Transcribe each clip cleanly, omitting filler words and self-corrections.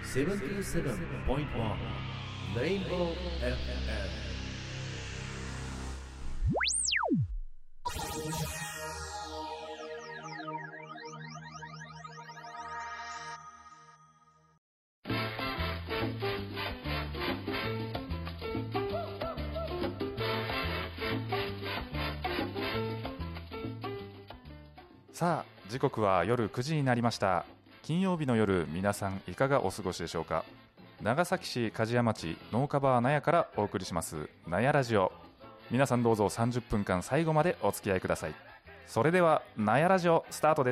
77.1 Rainbow FM。 さあ、時刻は夜9時になりました。金曜日の夜、皆さんいかがお過ごしでしょうか。長崎市梶屋町農家バー納屋からお送りします納屋ラジオ。皆さんどうぞ30分間最後までお付き合いください。それでは納屋ラジオスタートです。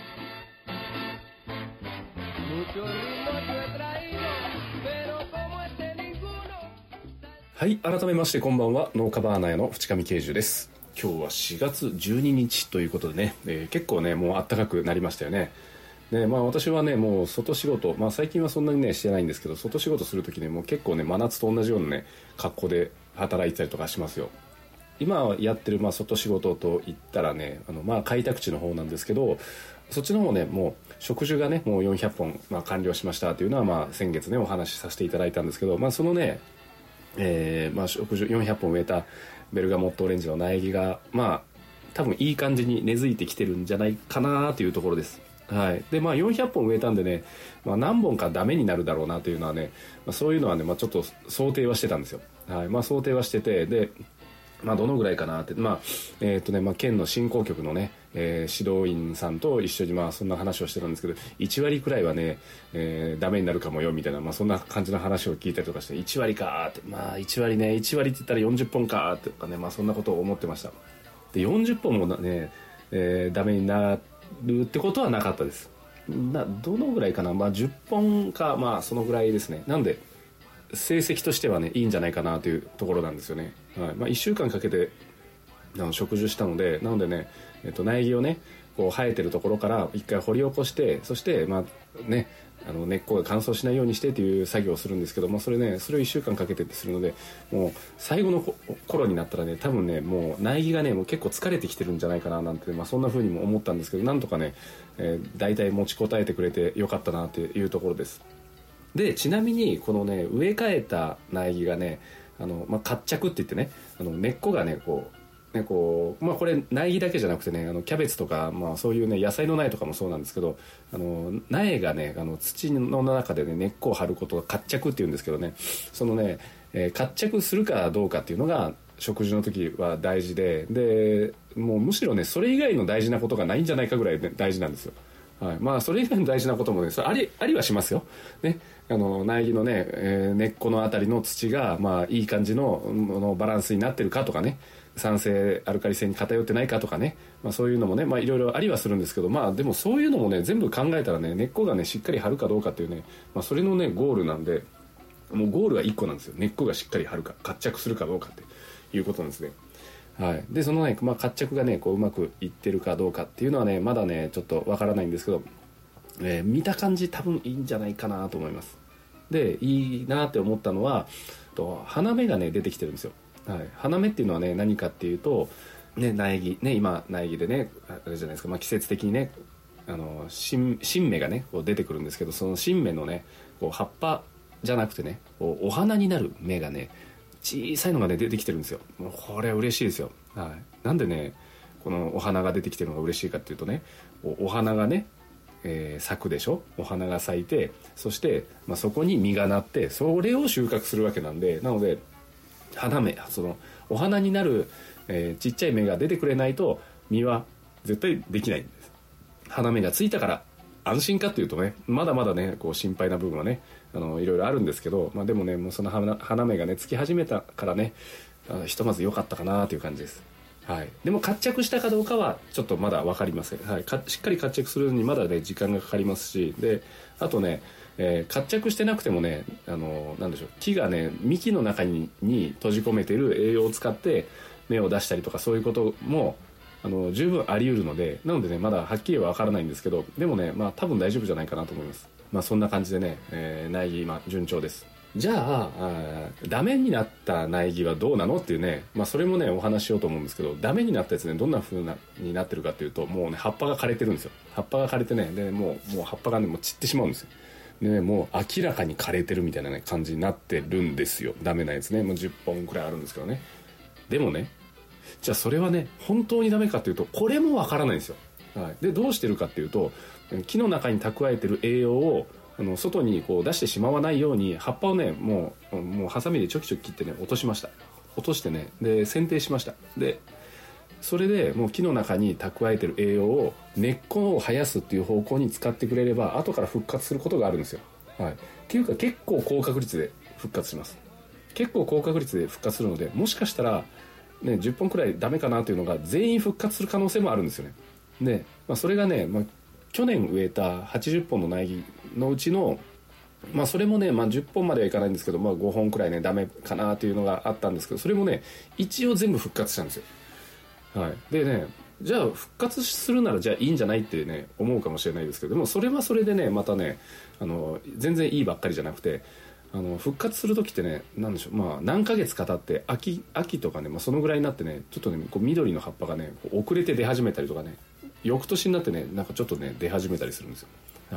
はい、改めましてこんばんは、農家バー納屋の淵上慶樹です。今日は4月12日ということでね、結構ねもう暖かくなりましたよね。で、私はねもう外仕事、最近はそんなにねしてないんですけど、外仕事するときねもう結構ね真夏と同じようなね格好で働いてたりとかしますよ。今やってる外仕事といったらね開拓地の方なんですけど、そっちの方ねもう植樹がねもう400本、完了しましたというのは先月ねお話しさせていただいたんですけど、そのね植樹400本植えたベルガモットオレンジの苗木が多分いい感じに根付いてきてるんじゃないかなというところです。はい。で400本植えたんでね、何本かダメになるだろうなというのはね、そういうのはねちょっと想定はしてたんですよ。はい。想定はしてて、でどのぐらいかなって県の振興局のね、指導員さんと一緒にそんな話をしてたんですけど、1割くらいはね、ダメになるかもよみたいな、そんな感じの話を聞いたりとかして、1割かーって1割ね、1割って言ったら40本かーってかね、そんなことを思ってました。で40本もね、ダメになるってことはなかったです。どのぐらいかな、10本かそのぐらいですね。なんで成績としてはねいいんじゃないかなというところなんですよね。はい。1週間かけて植樹したので、なのでね、苗木をねこう生えてるところから一回掘り起こして、そして根っこが乾燥しないようにしてっていう作業をするんですけど、それを1週間かけてするので、もう最後の頃になったらね多分ねもう苗木がねもう結構疲れてきてるんじゃないかななんて、そんな風にも思ったんですけど、なんとかね、大体持ちこたえてくれてよかったなっていうところです。で、ちなみにこのね植え替えた苗木がね活着って言ってね、根っこがねこれ苗木だけじゃなくてねキャベツとかそういうね野菜の苗とかもそうなんですけど、苗がね土の中でね根っこを張ることが活着っていうんですけどね、そのね、活着するかどうかっていうのが植樹の時は大事で、もうむしろねそれ以外の大事なことがないんじゃないかぐらい、ね、大事なんですよ。はい。それ以外の大事なこともねそれありはしますよね。苗木のね、根っこのあたりの土がいい感じのバランスになってるかとかね、酸性アルカリ性に偏ってないかとかね、そういうのもねいろいろありはするんですけど、でもそういうのもね全部考えたらね根っこがねしっかり張るかどうかっていうね、それのねゴールなんで、もうゴールは1個なんですよ。根っこがしっかり張るか活着するかどうかっていうことなんですね。はい。でそのね活着がねうまくいってるかどうかっていうのはねまだねちょっとわからないんですけど、見た感じ多分いいんじゃないかなと思います。でいいなって思ったのは花芽がね出てきてるんですよ。はい。花芽っていうのはね何かっていうとね、苗木ね、今苗木でねあれじゃないですか、季節的にね新芽がねこう出てくるんですけど、その新芽のね葉っぱじゃなくてねお花になる芽がね小さいのがね出てきてるんですよ。もうこれは嬉しいですよ。はい。なんでねこのお花が出てきてるのが嬉しいかっていうとね、お花がね、咲くでしょ。お花が咲いて、そして、そこに実がなって、それを収穫するわけなんで、なので花芽、そのお花になる、ちっちゃい芽が出てくれないと実は絶対できないんです。花芽がついたから安心かっていうとねまだまだね心配な部分はねいろいろあるんですけど、でもねもうその花芽がねつき始めたからねひとまず良かったかなという感じです。はい。でも活着したかどうかはちょっとまだ分かりません。はい。しっかり活着するのにまだね時間がかかりますし、であとね、活着してなくてもねなんでしょう、木がね幹の中に閉じ込めてる栄養を使って芽を出したりとか、そういうことも十分あり得るので、なのでねまだはっきりは分からないんですけど、でもね多分大丈夫じゃないかなと思います。そんな感じでね、苗木今順調です。じゃあダメになった苗木はどうなのっていうね、それもねお話ししようと思うんですけど、ダメになったやつねどんな風になってるかっていうと、もうね葉っぱが枯れてるんですよ。葉っぱが枯れてね、でもう葉っぱがねもう散ってしまうんですよ。 でね、もう明らかに枯れてるみたいな、ね、感じになってるんですよ。ダメなやつね。もう10本くらいあるんですけどね。でもね、じゃあそれはね本当にダメかっていうと、これもわからないんですよ。はい、でどうしてるかっていうと、木の中に蓄えてる栄養を外にこう出してしまわないように、葉っぱをねもうハサミでちょきちょき切ってね落としました。落としてね、で剪定しました。でそれでもう木の中に蓄えてる栄養を根っこを生やすっていう方向に使ってくれれば、後から復活することがあるんですよ。はい、っていうか結構高確率で復活します。結構高確率で復活するので、もしかしたら、ね、10本くらいダメかなというのが全員復活する可能性もあるんですよね。で、それがね、去年植えた80本の苗木のうちの、それもね、10本まではいかないんですけど、5本くらいねダメかなというのがあったんですけど、それもね一応全部復活したんですよ。はい、でね、じゃあ復活するならじゃあいいんじゃないってね思うかもしれないですけど、でもそれはそれでねまたね全然いいばっかりじゃなくて、復活する時ってね、なんでしょう、何ヶ月か経って秋とかね、そのぐらいになってね、ちょっとねこう緑の葉っぱがね遅れて出始めたりとかね、翌年になってねなんかちょっとね出始めたりするんですよ。はい、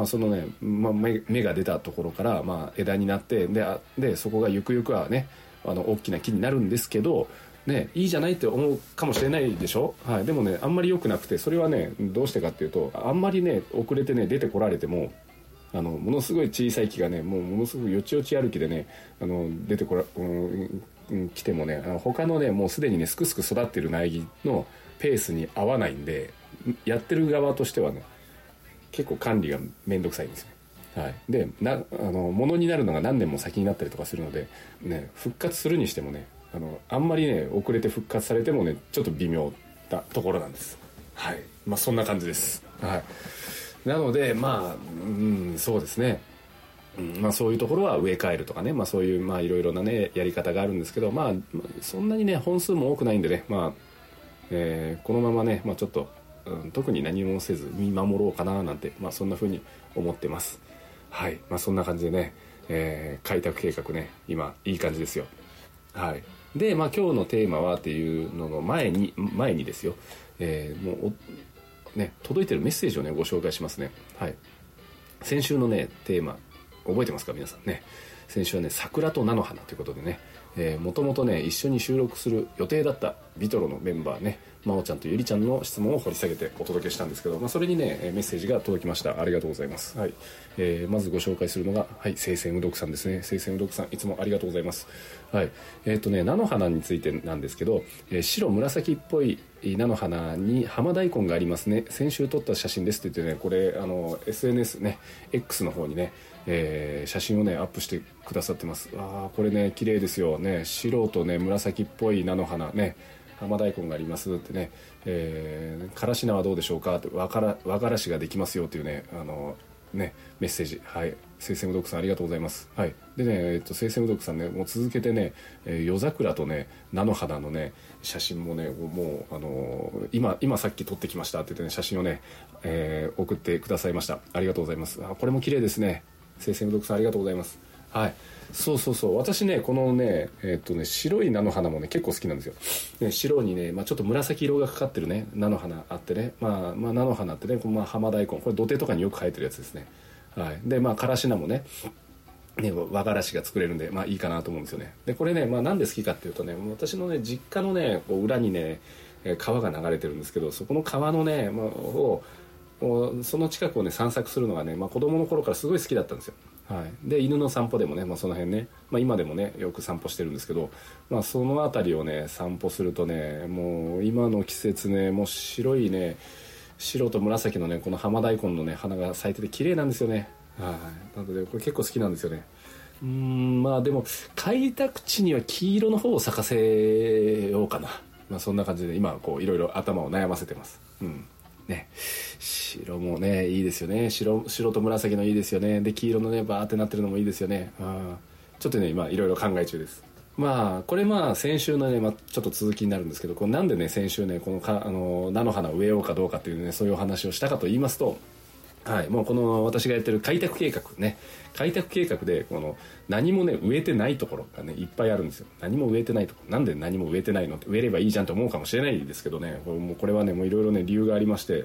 そのね、芽が出たところから、枝になって、でそこがゆくゆくはね大きな木になるんですけどね、いいじゃないって思うかもしれないでしょ。はい、でもねあんまり良くなくて、それはねどうしてかっていうと、あんまりね遅れてね出てこられても、ものすごい小さい木がねものすごいよちよち歩きでね出て来てもね、他のねもうすでにねすくすく育ってる苗木のペースに合わないんで、やってる側としてはね結構管理がめんどくさいんですよ。はい、で物になるのが何年も先になったりとかするので、ね、復活するにしてもねあんまりね遅れて復活されてもねちょっと微妙なところなんです。はい、そんな感じです。はい、なのでそうですね、そういうところは植え替えるとかね、そういういろいろなねやり方があるんですけど、そんなにね本数も多くないんでね、このままね、ちょっと、特に何もせず見守ろうかななんて、そんな風に思ってます。はい、そんな感じでね、開拓計画ね今いい感じですよ。はい、で今日のテーマはっていうのの前にですよ、もうね届いてるメッセージをねご紹介しますね。はい、先週のねテーマ覚えてますか皆さんね。先週はね桜と菜の花ということでね、もともとね一緒に収録する予定だったビトロのメンバーね、真央ちゃんとゆりちゃんの質問を掘り下げてお届けしたんですけど、それにねメッセージが届きました。ありがとうございます。はい、まずご紹介するのが、はい、聖戦うどくさんですね。聖戦うどくさんいつもありがとうございます。はい、菜の花についてなんですけど、白紫っぽい菜の花に浜大根がありますね。先週撮った写真ですって言ってね、これSNS ね X の方にね写真をねアップしてくださってます。これね綺麗ですよね。白とね紫っぽい菜の花ね、浜大根がありますってね、からし菜はどうでしょうかって、和からしができますよっていうねメッセージ。はい、聖戦うどくさんありがとうございます。はい、でね聖戦うどくさんねもう続けてね、夜桜とね菜の花のね写真もねもう今さっき撮ってきましたって言ってね写真をね、送ってくださいました。ありがとうございます。これも綺麗ですね。聖戦うどくさんありがとうございます。はい、そう私ねこのね白い菜の花もね結構好きなんですよ。ね、白にね、ちょっと紫色がかかってるね菜の花あってね、菜の花ってね、浜大根これ土手とかによく生えてるやつですね。はい、でからし菜もね和がらしが作れるんでいいかなと思うんですよね。でこれねなんで好きかっていうとね、私のね実家のねこう裏にね川が流れてるんですけど、そこの川のねその近くをね散策するのがね、子供の頃からすごい好きだったんですよ。はい、で犬の散歩でもね、その辺ね、今でもねよく散歩してるんですけど、その辺りをね散歩するとね、もう今の季節ねもう白と紫のねこの浜大根のね花が咲いてて綺麗なんですよね。はい、なのでこれ結構好きなんですよね。でも開拓地には黄色の方を咲かせようかな、そんな感じで今こういろいろ頭を悩ませてます。ね、白もねいいですよね。白と紫のいいですよね。で黄色のねバーってなってるのもいいですよね。ちょっとね今いろいろ考え中です。これ先週のね、ちょっと続きになるんですけど、これなんでね先週ねこの菜の花を植えようかどうかっていうねそういうお話をしたかと言いますと、はい、もうこの私がやってる開拓計画でこの何もね植えてないところがねいっぱいあるんですよ。何も植えてないところ、なんで何も植えてないのって、植えればいいじゃんと思うかもしれないですけどね、これはねもういろいろね理由がありまして、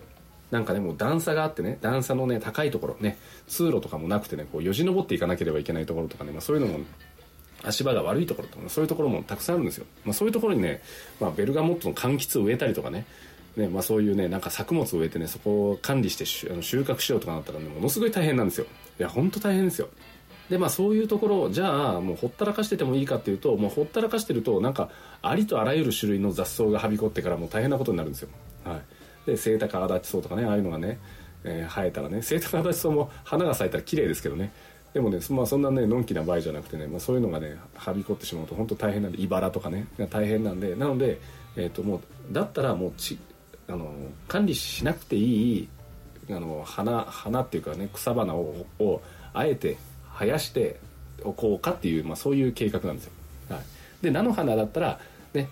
なんかねもう段差があってね、段差のね高いところね、通路とかもなくてね、こうよじ登っていかなければいけないところとかね、そういうのも足場が悪いところとか、そういうところもたくさんあるんですよ。そういうところにね、ベルガモットの柑橘を植えたりとかね、そういうねなんか作物を植えてね、そこを管理して収穫しようとかなったらね、ものすごい大変なんですよ。いや本当大変ですよ。でそういうところをじゃあもうほったらかしててもいいかっていうと、もうほったらかしてるとなんかありとあらゆる種類の雑草がはびこってからもう大変なことになるんですよ。はい。でセイタカアダチソウとかね、ああいうのがね、生えたらね、セイタカアダチソウも花が咲いたら綺麗ですけどね、でもね、そんなねのんきな場合じゃなくてね、そういうのがねはびこってしまうと本当大変なんで、茨とかね大変なんで、なので、もうだったらもう管理しなくていい花っていうかね、草花をあえて生やしておこうかっていう、そういう計画なんですよ。はい、で菜の花だったらね、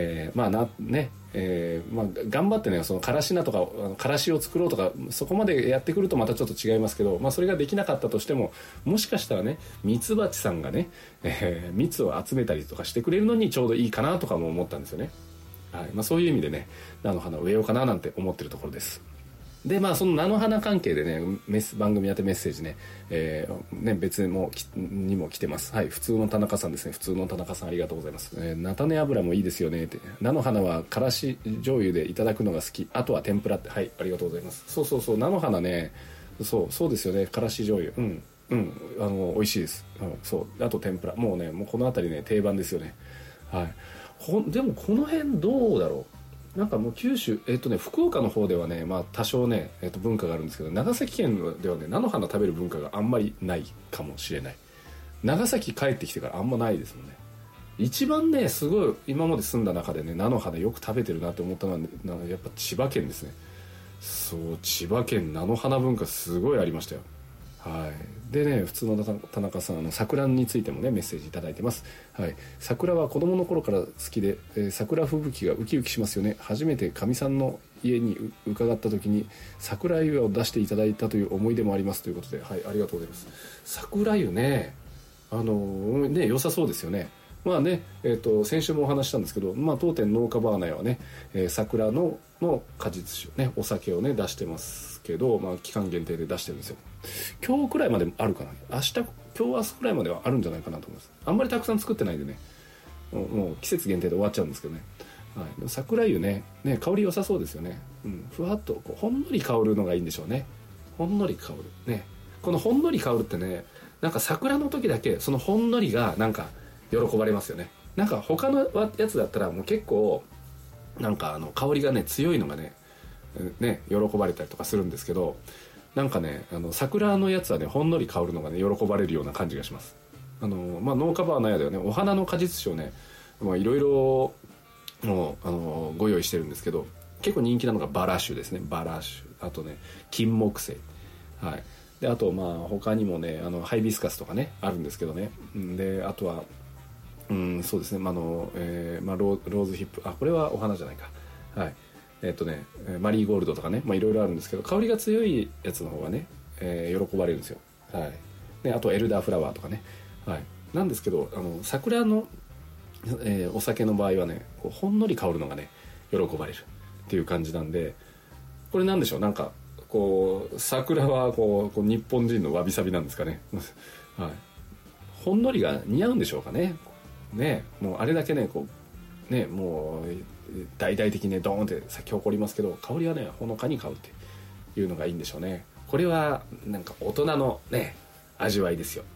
頑張ってね、そのからし菜とかからしを作ろうとか、そこまでやってくるとまたちょっと違いますけど、それができなかったとしても、もしかしたらねミツバチさんがね、蜜を集めたりとかしてくれるのにちょうどいいかなとかも思ったんですよね。はい、そういう意味でね菜の花を植えようかななんて思ってるところです。でその菜の花関係でね番組宛てメッセージね、別にも来てます。はい、普通の田中さんですね。普通の田中さんありがとうございます。菜種油もいいですよねって。菜の花はからし醤油でいただくのが好き、あとは天ぷらって。はい、ありがとうございます。そう菜の花ね、そうですよね、からし醤油、美味しいです。あと天ぷら、もうこの辺りね定番ですよね。はい。でもこの辺どうだろう。なんかもう九州、福岡の方ではね、多少ね、文化があるんですけど、長崎県ではね菜の花食べる文化があんまりないかもしれない。長崎帰ってきてからあんまないですもんね。一番ねすごい今まで住んだ中でね菜の花よく食べてるなって思ったのは、やっぱ千葉県ですね。そう千葉県菜の花文化すごいありましたよ。はい、でね普通の田中さん桜についてもねメッセージいただいてます。はい、桜は子供の頃から好きで、桜吹雪がウキウキしますよね。初めてかみさんの家に伺った時に桜湯を出していただいたという思い出もありますということで、はい、ありがとうございます。桜湯ね良さそうですよね。先週もお話したんですけど、当店農家バーナーはね、桜の果実酒ね、お酒をね出してますけど、期間限定で出してるんですよ。今日くらいまであるかな、今日明日くらいまではあるんじゃないかなと思います。あんまりたくさん作ってないんでね、もう季節限定で終わっちゃうんですけどね。はい、桜湯ね香り良さそうですよね。ふわっとほんのり香るのがいいんでしょうね。ほんのり香るね。このほんのり香るってね、なんか桜の時だけそのほんのりがなんか喜ばれますよね。なんか他のやつだったらもう結構なんか香りがね強いのがね喜ばれたりとかするんですけど、なんかね桜のやつはねほんのり香るのがね喜ばれるような感じがします。農家バーナヤではねお花の果実酒をねいろいろご用意してるんですけど、結構人気なのがバラ酒ですね。バラ酒、あとね金木犀、はい、であと他にもねハイビスカスとかねあるんですけどね。であとはそうですね、ローズヒップ、これはお花じゃないか、はい、マリーゴールドとかね、いろいろあるんですけど、香りが強いやつの方がね、喜ばれるんですよ。はい、であとエルダーフラワーとかね、はい、なんですけど桜の、お酒の場合はねほんのり香るのがね喜ばれるっていう感じなんで、これなんでしょう、なんかこう桜はこう日本人のわびさびなんですかね、はい、ほんのりが似合うんでしょうかね。もうあれだけねもう大々的にねドーンって咲き誇りますけど、香りはねほのかに香るっていうのがいいんでしょうね。これはなんか大人のね味わいですよ。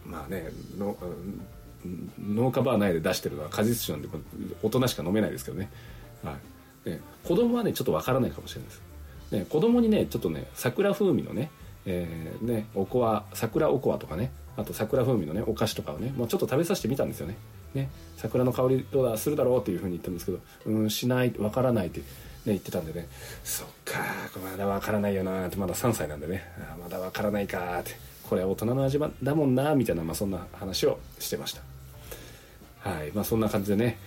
農家バー内で出してるのは果実酒なんで大人しか飲めないですけどね。はい、子供はねちょっとわからないかもしれないです。子供にねちょっとね桜風味のねおこわ、桜おこわとかね、あと桜風味のねお菓子とかをね、ちょっと食べさせてみたんですよね。桜の香りどうだするだろうっていうふうに言ったんですけど、しない、わからないって言ってたんでね、そっかまだわからないよなって、まだ3歳なんでね、まだわからないかって、これは大人の味だもんなみたいな、そんな話をしてました。はい、そんな感じでね、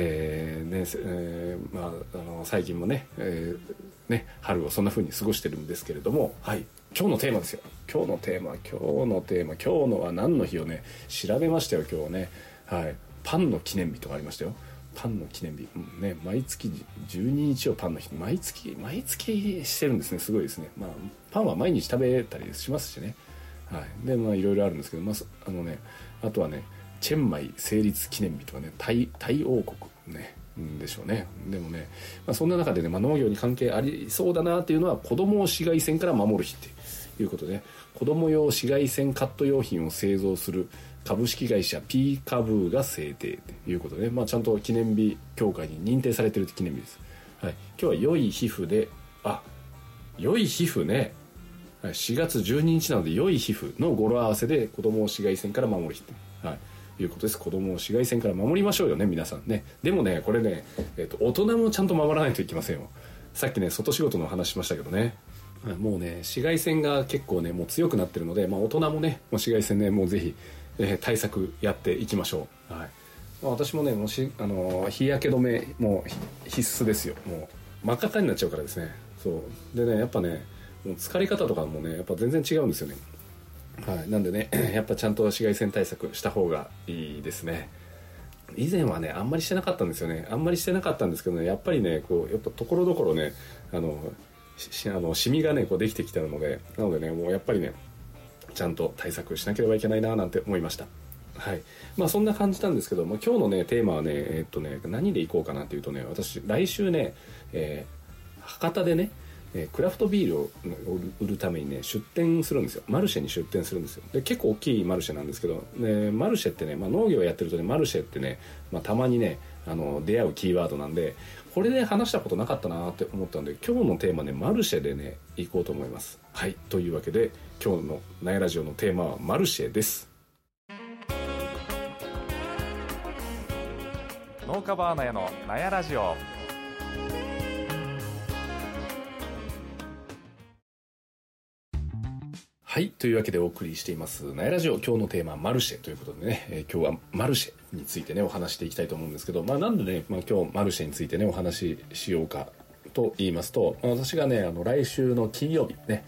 最近もね、春をそんな風に過ごしてるんですけれども、はい、今日のテーマですよ。今日のテーマは何の日をね調べましたよ。今日はね、はい、パンの記念日とかありましたよ。 パンの記念日、ね、毎月12日をパンの日、毎月してるんですね。すごいですね。まあパンは毎日食べたりしますしね。はい。でまあいろいろあるんですけど、あとはね、チェンマイ成立記念日とかね、タイ王国ねでしょうね。でもね、そんな中でね、農業に関係ありそうだなっていうのは、子供を紫外線から守る日っていうことで、子供用紫外線カット用品を製造する株式会社 P 株が制定ということで、ちゃんと記念日協会に認定されている記念日です。はい、今日は良い皮膚で、良い皮膚ね、4月12日なので良い皮膚の語呂合わせで子供を紫外線から守る日と、いうことです。子供を紫外線から守りましょうよね、皆さんね。でもね、これね、大人もちゃんと守らないといけませんよ。さっきね、外仕事の話しましたけどね、もうね、紫外線が結構ね、もう強くなってるので、大人もね、もう紫外線ね、もうぜひ、対策やっていきましょう。はい。私もね、日焼け止めもう必須ですよ。もう真っ赤っかになっちゃうからですね。そうでね、やっぱね、もう疲れ方とかもね、やっぱ全然違うんですよね。はい。なんでね、やっぱちゃんと紫外線対策した方がいいですね。以前はね、あんまりしてなかったんですよね。あんまりしてなかったんですけどね、やっぱりね、やっぱところどころね、シミがね、できてきてるので、なのでね、もうやっぱりね、ちゃんと対策しなければいけないななんて思いました。はい。そんな感じなんですけど、今日のね、テーマはね、何でいこうかなっていうとね、私、来週ね、博多でね、クラフトビールを売るためにね、出店するんですよ。マルシェに出店するんですよ。で、結構大きいマルシェなんですけど、マルシェってね、農業やってるとね、マルシェってね、たまにね、出会うキーワードなんで、これで話したことなかったなって思ったんで、今日のテーマね、マルシェでね、行こうと思います。はい。というわけで、今日のナヤラジオのテーマはマルシェです。 農家バーナヤのナヤラジオ。 はい。というわけでお送りしていますナヤラジオ。今日のテーマはマルシェということでね、今日はマルシェについてね、お話していきたいと思うんですけど、なんでね、今日マルシェについてね、お話ししようかと言いますと、私がね、来週金曜日ね、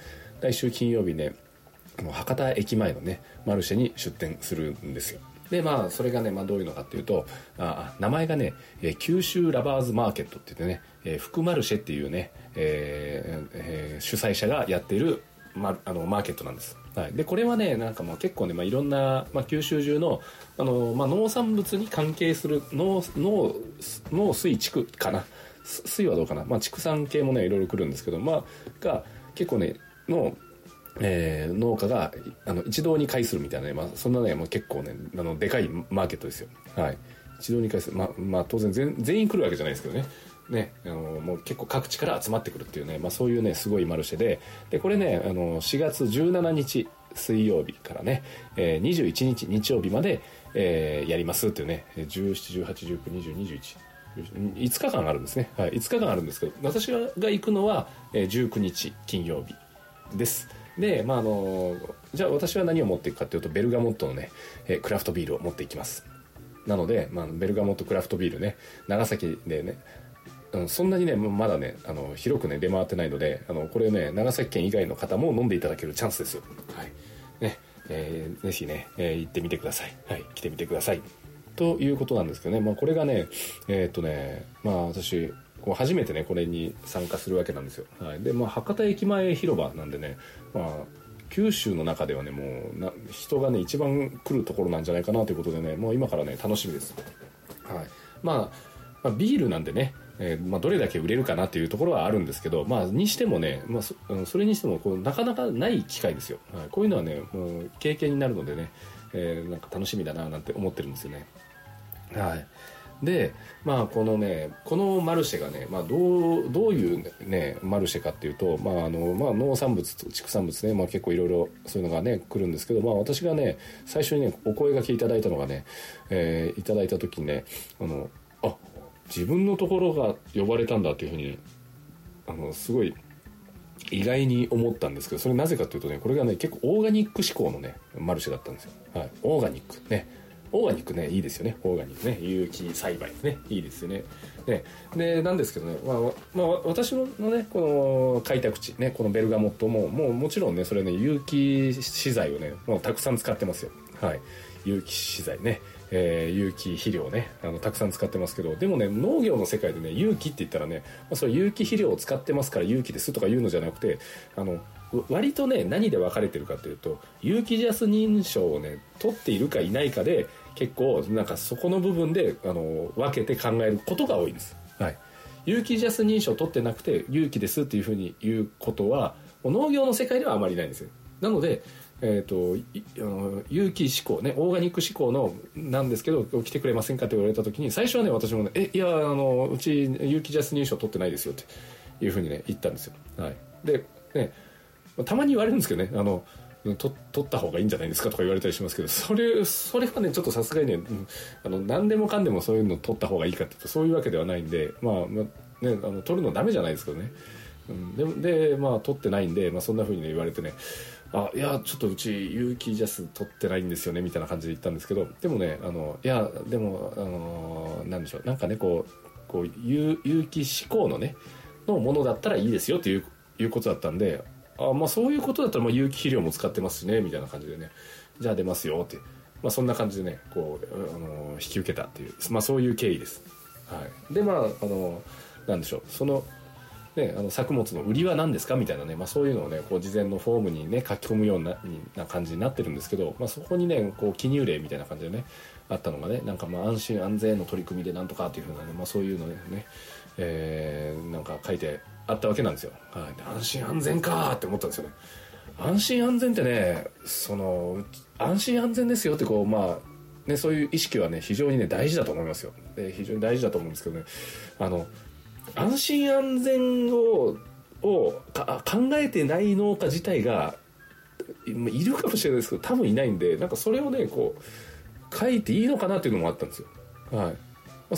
博多駅前のね、マルシェに出店するんですよ。で、それがね、どういうのかっていうと、名前がね、九州ラバーズマーケットって言ってね、福マルシェっていうね、主催者がやっているマーケットなんです。はい。で、これはね、結構ね、いろんな、九州中の、農産物に関係する農水地区かな。水はどうかな。畜産系もね、いろいろ来るんですけど、が、結構ね、農家が一堂に会するみたいなね、そんなね、結構ね、でかいマーケットですよ。はい。一堂に会する。当然全員来るわけじゃないですけどね。ね、もう結構各地から集まってくるっていうね、そういうね、すごいマルシェで、これね、4月17日水曜日からね、21日日曜日まで、やりますっていうね、17、18、19、20、21、5日間あるんですね。はい、5日間あるんですけど、私が行くのは、19日金曜日です。で、じゃあ私は何を持っていくかというと、ベルガモットのね、クラフトビールを持っていきます。なので、ベルガモットクラフトビールね、長崎でね、そんなにね、まだね、広くね、出回ってないので、これね、長崎県以外の方も飲んでいただけるチャンスですよ。はい。ね、ぜひね、行ってみてください。はい、来てみてください。ということなんですけどね、これがね、私、初めてね、これに参加するわけなんですよ。はい。で、博多駅前広場なんでね、九州の中ではね、もう人がね、一番来るところなんじゃないかなということでね、もう今からね、楽しみです。はい。ビールなんでね、どれだけ売れるかなっていうところはあるんですけど、にしてもね、それにしてもなかなかない機会ですよ。はい、こういうのはね、もう経験になるのでね、楽しみだななんて思ってるんですよね。はい。で、このマルシェがね、どういうね、マルシェかっていうと、農産物と畜産物ね、結構いろいろそういうのがね、来るんですけど、私がね、最初にね、お声掛けいただいたのがね、いただいた時にね、自分のところが呼ばれたんだっていうふうにね、すごい意外に思ったんですけど、それなぜかというとね、これがね、結構オーガニック志向のね、マルシェだったんですよ。はい。オーガニックね。オーガニックね、いいですよね。オーガニックね。有機栽培ね。いいですよね。で、なんですけどね、私のね、この開拓地、ね、このベルガモットも、もちろんね、それね、有機資材をね、もうたくさん使ってますよ。はい。 有機資材ね、有機肥料ねたくさん使ってますけど、でもね農業の世界でね有機って言ったらね、それ有機肥料を使ってますから有機ですとか言うのじゃなくて、割とね何で分かれてるかというと、有機ジャス認証をね取っているかいないかで結構なんかそこの部分で分けて考えることが多いんです。はい、有機ジャス認証を取ってなくて有機ですっていうふうに言うことは農業の世界ではあまりないんですよ。なので有機志向ね、オーガニック志向のなんですけど来てくれませんかって言われた時に、最初はね私もねいやうち有機ジャス認証取ってないですよっていうふうにね言ったんですよ。はい、でねたまに言われるんですけどね取った方がいいんじゃないですかとか言われたりしますけど、それはねちょっとさすがにね、何でもかんでもそういうの取った方がいいかっていうとそういうわけではないんで、ね取るのダメじゃないですけどね、で取ってないんで、そんな風にね言われてね、いやちょっとうち有機ジャス取ってないんですよねみたいな感じで言ったんですけど、でもねいやでもなんでしょう、なんかねこう有機志向のねのものだったらいいですよということだったんで、そういうことだったら有機肥料も使ってますしねみたいな感じでね、じゃあ出ますよって、そんな感じでねこう引き受けたっていう、そういう経緯です。はい、でなんでしょう、そのね、作物の売りは何ですかみたいなね、そういうのをねこう事前のフォームにね書き込むような感じになってるんですけど、そこにねこう記入例みたいな感じでねあったのがね、なんか安心安全の取り組みでなんとかっていう風なね、そういうのね、なんか書いてあったわけなんですよ。はい、安心安全かって思ったんですよね。安心安全ってね、安心安全ですよってこうね、そういう意識はね非常にね大事だと思いますよ。非常に大事だと思うんですけどね、安心安全を考えてない農家自体がいるかもしれないですけど多分いないんで、なんかそれをねこう書いていいのかなっていうのもあったんですよ。はい、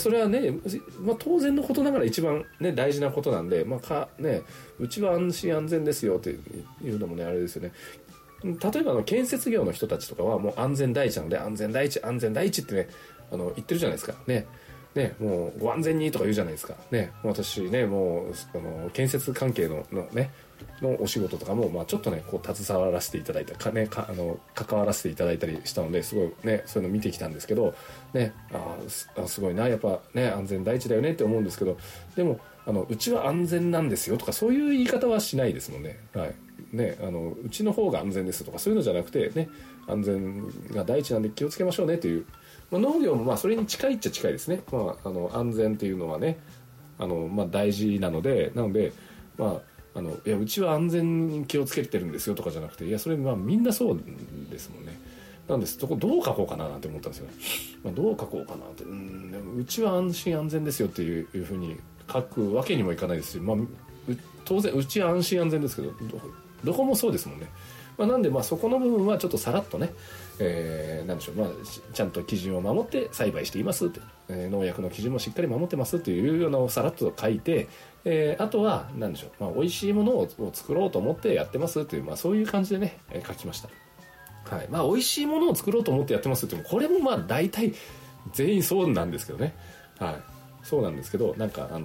それはね、当然のことながら一番ね大事なことなんで、ね、うちは安心安全ですよっていうのもねあれですよね。例えば建設業の人たちとかはもう安全第一なので安全第一安全第一ってね言ってるじゃないですかね。もうご安全にとか言うじゃないですかね。私ねもう建設関係のお仕事とかもちょっとねこう携わらせていただいた関わらせていただいたりしたので、すごいねそういうの見てきたんですけどね、すごいなやっぱね安全第一だよねって思うんですけど、でもうちは安全なんですよとかそういう言い方はしないですもんね。はいね、うちの方が安全ですとかそういうのじゃなくてね、安全が第一なんで気をつけましょうねという、農業もそれに近いっちゃ近いですね。安全っていうのはね大事なのでいやうちは安全に気をつけてるんですよとかじゃなくて、いやそれみんなそうですもんね。なんですそこどう書こうかななんて思ったんですよ。どう書こうかなって、うちは安心安全ですよっていうふうに書くわけにもいかないですし、当然うちは安心安全ですけどどこもそうですもんね。なんでそこの部分はちょっとさらっとね、なんでしょう、ちゃんと基準を守って栽培していますって、農薬の基準もしっかり守ってますっていうようなのをさらっと書いて、あとはなんでしょう、美味しいものを作ろうと思ってやってますっていう、そういう感じでね、書きました。はい、美味しいものを作ろうと思ってやってますっていう、これも大体全員そうなんですけどね。はい、そうなんですけど、なんか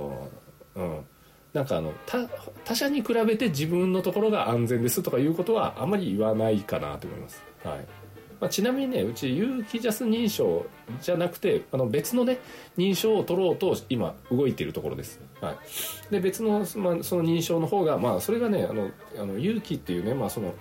他者に比べて自分のところが安全ですとかいうことはあまり言わないかなと思います。はい、ちなみにねうち有機ジャス認証じゃなくて別のね認証を取ろうと今動いているところです。はい、で別の、その認証の方がそれがね有機っていうね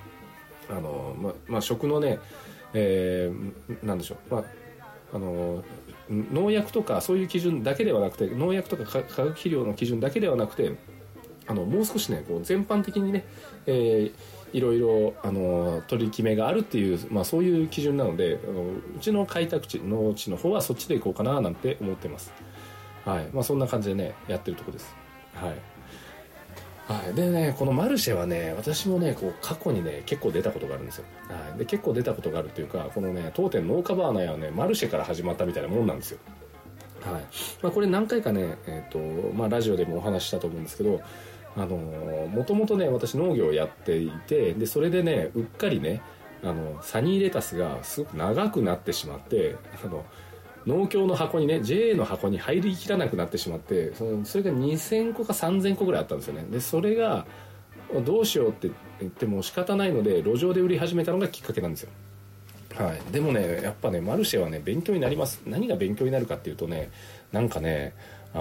食のね、なんでしょう、農薬とかそういう基準だけではなくて、農薬とか化学肥料の基準だけではなくてもう少しねこう全般的にね、いろいろ取り決めがあるっていう、そういう基準なのでうちの開拓地農地の方はそっちでいこうかななんて思ってます。はい、そんな感じでねやってるとこです。はい、でねこのマルシェはね私もねこう過去にね結構出たことがあるんですよ。はい、で結構出たことがあるっていうか、このね当店農家バーナーはねマルシェから始まったみたいなもんなんですよ。はい、これ何回かねラジオでもお話ししたと思うんですけど、もともとね私農業をやっていて、でそれでねうっかりねサニーレタスがすごく長くなってしまって、農協の箱にね JA の箱に入りきらなくなってしまって、それが2000個か3000個ぐらいあったんですよね。でそれがどうしようって言っても仕方ないので路上で売り始めたのがきっかけなんですよ。 はい、でもねやっぱねマルシェはね勉強になります。何が勉強になるかっていうとね、なんかね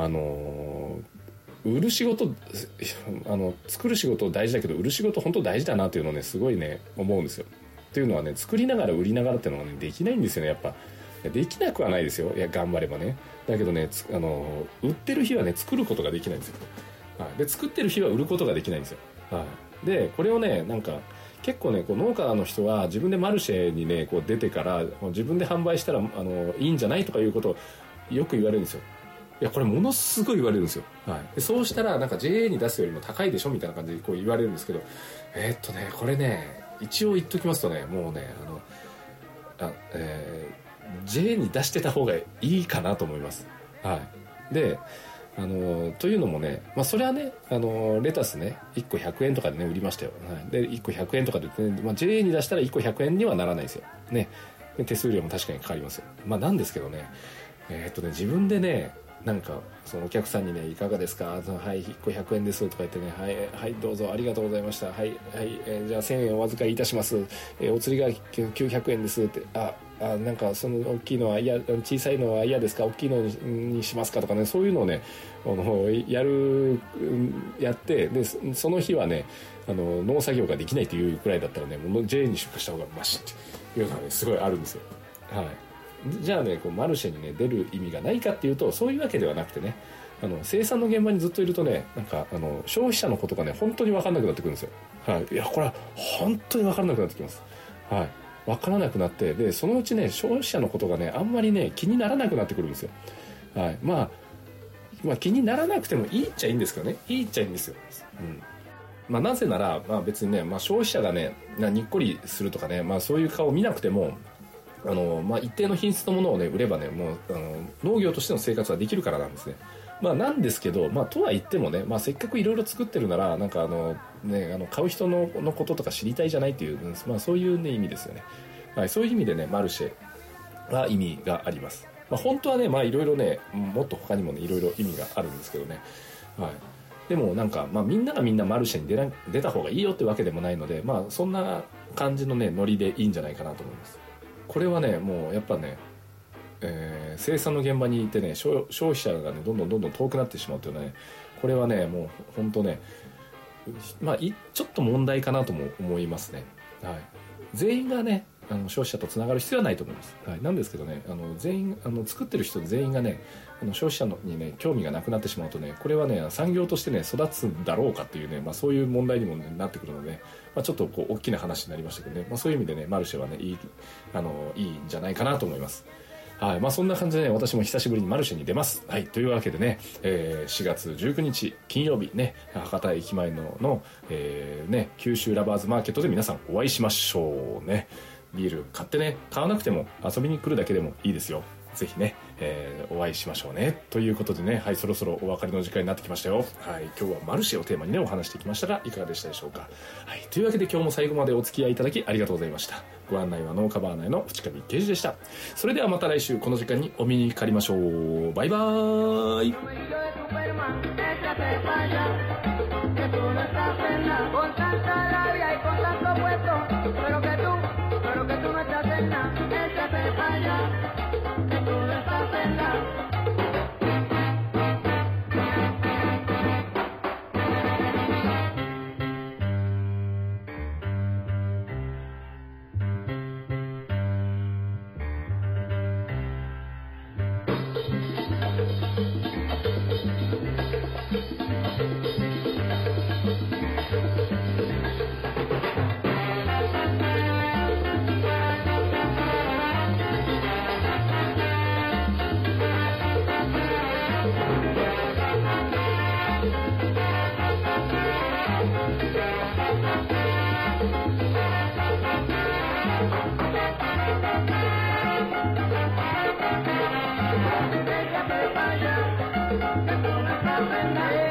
売る仕事作る仕事大事だけど売る仕事本当大事だなっていうのをねすごいね思うんですよ。っていうのはね、作りながら売りながらっていうのはねできないんですよね。やっぱできなくはないですよ、いや頑張ればね。だけどね売ってる日はね作ることができないんですよ、はい、で作ってる日は売ることができないんですよ、はい、でこれをねなんか結構ねこう農家の人は自分でマルシェにねこう出てから自分で販売したらいいんじゃないとかいうことをよく言われるんですよ。いやこれものすごい言われるんですよ、はい、でそうしたらなんか JA に出すよりも高いでしょみたいな感じでこう言われるんですけど、これね一応言っときますとね、もうねJA に出してた方がいいかなと思います、はい、でというのもね、まあ、それはねレタスね1個100円とかでね売りましたよ、はい、で1個100円とかで、ね、まあ、JA に出したら1個100円にはならないですよね。で手数料も確かにかかりますよ、まあ、なんですけどね自分でねなんかそのお客さんにねいかがですか、はい、1個100円ですとか言ってね、はい、はい、どうぞありがとうございました、はい、はい、じゃあ1000円お預かりいたします、お釣りが900円ですって、なんかその大きいのは嫌、小さいのは嫌ですか、大きいのにしますかとかね、そういうのをねやってでその日はね農作業ができないというくらいだったらねもう JA に出荷した方がマシっていうのはねすごいあるんですよ。はい、じゃあねこうマルシェにね出る意味がないかっていうとそういうわけではなくてね、生産の現場にずっといるとねなんか消費者のことがね本当に分かんなくなってくるんですよ。はい、いやこれは本当に分からなくなってきます。はい、分からなくなってでそのうちね消費者のことがねあんまりね気にならなくなってくるんですよ。はい、まあ気にならなくてもいいっちゃいいんですけどね、いいっちゃいいんですよ。まあ、なぜなら、まあ、別にね、まあ、消費者がねにっこりするとかね、まあ、そういう顔を見なくてもまあ、一定の品質のものをね売ればねもう農業としての生活はできるからなんですね。まあ、なんですけど、まあ、とは言ってもね、まあ、せっかくいろいろ作ってるならなんか買う人のこととか知りたいじゃないっていう、まあ、そういう、ね、意味ですよね。はい、そういう意味でねマルシェは意味があります。まあ、本当はねいろいろねもっと他にもねいろいろ意味があるんですけどね。はい、でもなんか、まあ、みんながみんなマルシェに出た方がいいよってわけでもないので、まあ、そんな感じのねノリでいいんじゃないかなと思います。これはねもうやっぱね、生産の現場にいてね消費者がねどんどん遠くなってしまうというのはねこれはねもう本当ねまあちょっと問題かなとも思いますね。はい、全員がね消費者とつながる必要はないと思います。はい、なんですけどね全員作ってる人全員がね消費者にね興味がなくなってしまうとねこれはね産業としてね育つんだろうかっていうね、まあ、そういう問題にも、ね、なってくるので、まあ、ちょっとこう大きな話になりましたけどね、まあ、そういう意味でねマルシェはねいいんじゃないかなと思います。はい、まあ、そんな感じでね私も久しぶりにマルシェに出ます。はい、というわけでね、4月19日金曜日ね博多駅前の、ね、九州ラバーズマーケットで皆さんお会いしましょうね。ビール買ってね買わなくても遊びに来るだけでもいいですよ。ぜひね、お会いしましょうねということでね、はい、そろそろお別れの時間になってきましたよ。はい、今日はマルシェをテーマにねお話してきましたがいかがでしたでしょうか。はい、というわけで今日も最後までお付き合いいただきありがとうございました。ご案内は農家バーナーの淵上圭司でした。それではまた来週この時間にお見にかかりましょう。バイバーイ。que tú me estás